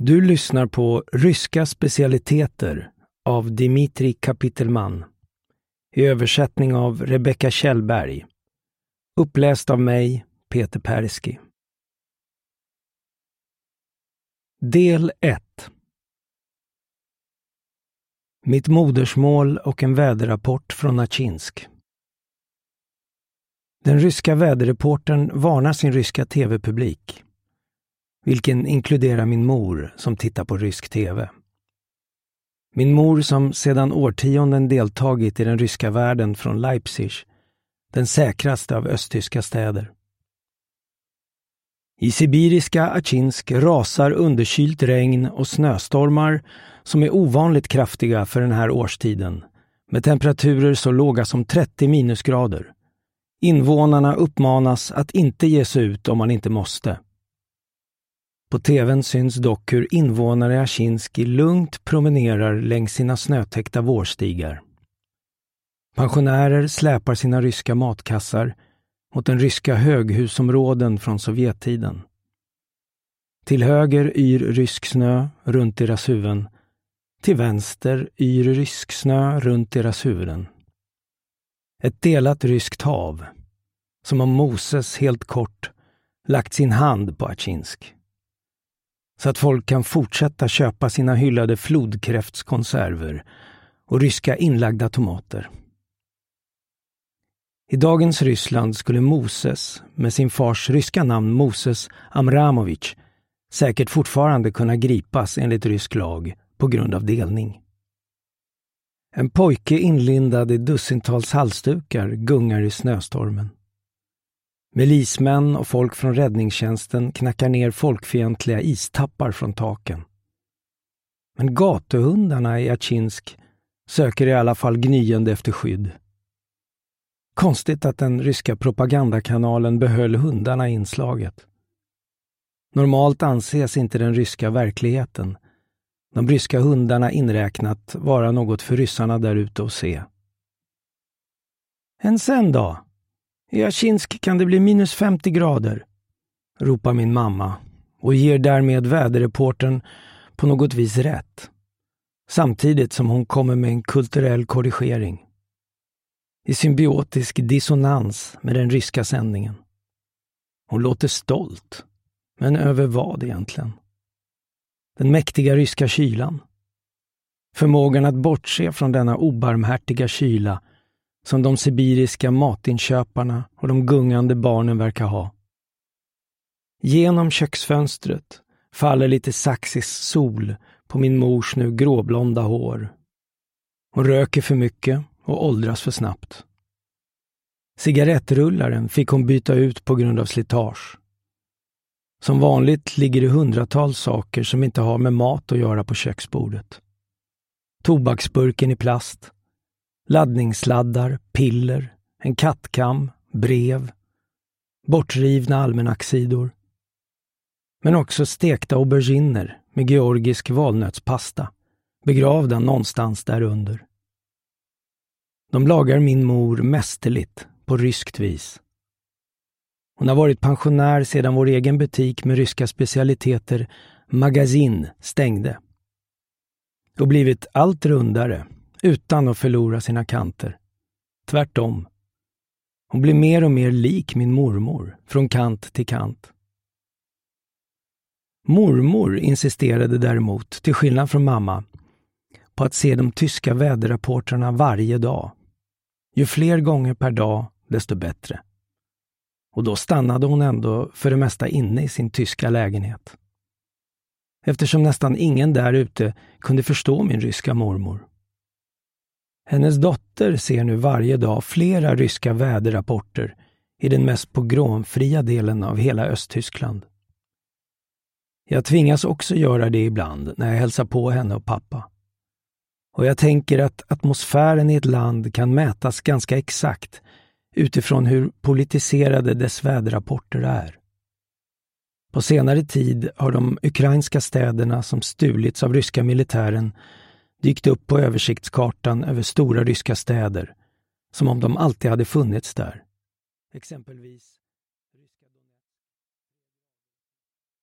Du lyssnar på Ryska specialiteter av Dmitrij Kapitelman. I översättning av Rebecka Kjellberg. Uppläst av mig, Peter Persky. Del 1. Mitt modersmål och en väderrapport från Achinsk. Den ryska väderreportern varnar sin ryska tv-publik, vilken inkluderar min mor som tittar på rysk tv. Min mor som sedan årtionden deltagit i den ryska världen från Leipzig, den säkraste av östtyska städer. I sibiriska Achinsk rasar underkylt regn och snöstormar som är ovanligt kraftiga för den här årstiden, med temperaturer så låga som 30 minusgrader. Invånarna uppmanas att inte ge sig ut om man inte måste. På tvn syns dock hur invånare i Achinsk lugnt promenerar längs sina snötäckta vårstigar. Pensionärer släpar sina ryska matkassar mot den ryska höghusområden från Sovjettiden. Till höger yr rysk snö runt deras huvuden, till vänster yr rysk snö runt deras huvuden. Ett delat ryskt hav, som om Moses helt kort lagt sin hand på Achinsk. Så att folk kan fortsätta köpa sina hyllade flodkräftskonserver och ryska inlagda tomater. I dagens Ryssland skulle Moses, med sin fars ryska namn Moses Amramovich, säkert fortfarande kunna gripas enligt rysk lag på grund av delning. En pojke inlindad i dussintals halsdukar gungar i snöstormen. Milismän och folk från räddningstjänsten knackar ner folkfientliga istappar från taken. Men gatuhundarna i Achinsk söker i alla fall gnyende efter skydd. Konstigt att den ryska propagandakanalen behöll hundarna i inslaget. Normalt anses inte den ryska verkligheten, de ryska hundarna inräknat, vara något för ryssarna där ute att se. En sen då? I Achinsk kan det bli minus 50 grader, ropar min mamma och ger därmed väderreportern på något vis rätt. Samtidigt som hon kommer med en kulturell korrigering. I symbiotisk dissonans med den ryska sändningen. Hon låter stolt, men över vad egentligen? Den mäktiga ryska kylan. Förmågan att bortse från denna obarmhärtiga kyla som de sibiriska matinköparna och de gungande barnen verkar ha. Genom köksfönstret faller lite saxisk sol på min mors nu gråblonda hår. Hon röker för mycket och åldras för snabbt. Cigarettrullaren fick hon byta ut på grund av slitage. Som vanligt ligger det hundratals saker som inte har med mat att göra på köksbordet. Tobaksburken i plast, laddningssladdar, piller, en kattkam, brev, bortrivna almanacksidor. Men också stekta auberginer med georgisk valnötspasta, begravda någonstans där under. De lagar min mor mästerligt på ryskt vis. Hon har varit pensionär sedan vår egen butik med ryska specialiteter Magasin stängde. Och blivit allt rundare utan att förlora sina kanter. Tvärtom. Hon blir mer och mer lik min mormor från kant till kant. Mormor insisterade däremot, till skillnad från mamma, på att se de tyska väderrapporterna varje dag. Ju fler gånger per dag, desto bättre. Och då stannade hon ändå för det mesta inne i sin tyska lägenhet. Eftersom nästan ingen där ute kunde förstå min ryska mormor. Hennes dotter ser nu varje dag flera ryska väderrapporter i den mest pogromfria delen av hela Östtyskland. Jag tvingas också göra det ibland när jag hälsar på henne och pappa. Och jag tänker att atmosfären i ett land kan mätas ganska exakt utifrån hur politiserade dess väderrapporter är. På senare tid har de ukrainska städerna som stulits av ryska militären dykt upp på översiktskartan över stora ryska städer, som om de alltid hade funnits där. Exempelvis